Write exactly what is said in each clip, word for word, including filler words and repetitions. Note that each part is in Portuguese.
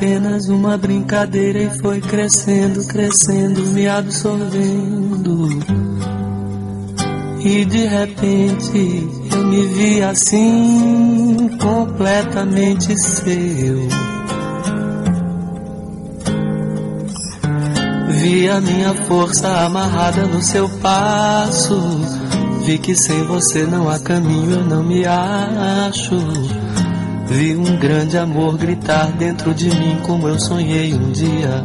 apenas uma brincadeira e foi crescendo, crescendo, me absorvendo. E de repente eu me vi assim, completamente seu. Vi a minha força amarrada no seu passo. Vi que sem você não há caminho, eu não me acho. Vi um grande amor gritar dentro de mim como eu sonhei um dia.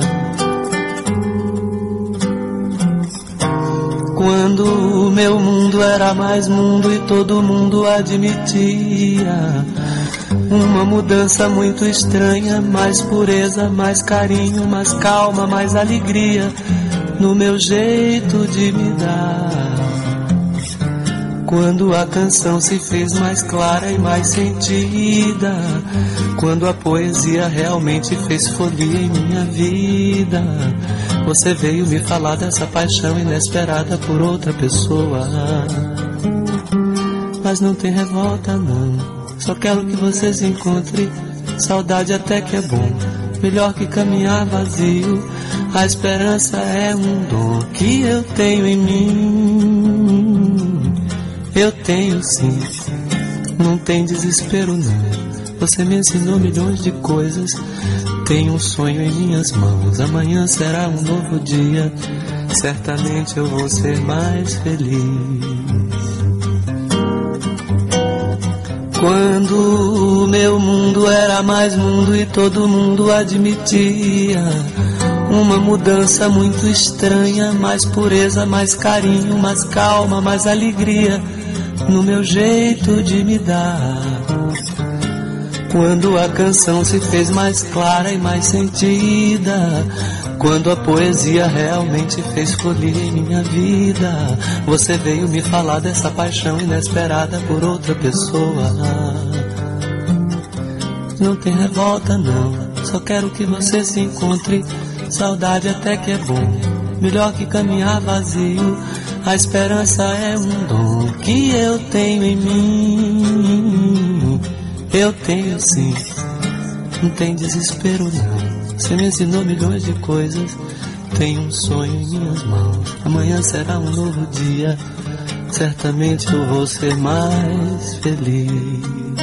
Quando o meu mundo era mais mundo e todo mundo admitia uma mudança muito estranha, mais pureza, mais carinho, mais calma, mais alegria no meu jeito de me dar. Quando a canção se fez mais clara e mais sentida, quando a poesia realmente fez folia em minha vida, você veio me falar dessa paixão inesperada por outra pessoa. Mas não tem revolta não, só quero que você se encontre. Saudade até que é bom, melhor que caminhar vazio. A esperança é um dom que eu tenho em mim. Eu tenho sim, não tem desespero não. Você me ensinou milhões de coisas. Tenho um sonho em minhas mãos. Amanhã será um novo dia. Certamente eu vou ser mais feliz. Quando o meu mundo era mais mundo e todo mundo admitia uma mudança muito estranha, mais pureza, mais carinho, mais calma, mais alegria no meu jeito de me dar. Quando a canção se fez mais clara e mais sentida, quando a poesia realmente fez folia em minha vida, você veio me falar dessa paixão inesperada por outra pessoa. Não tem revolta não, só quero que você se encontre. Saudade até que é bom, melhor que caminhar vazio. A esperança é um dom que eu tenho em mim. Eu tenho sim, não tem desespero não. Você me ensinou milhões de coisas. Tenho um sonho em minhas mãos. Amanhã será um novo dia. Certamente eu vou ser mais feliz.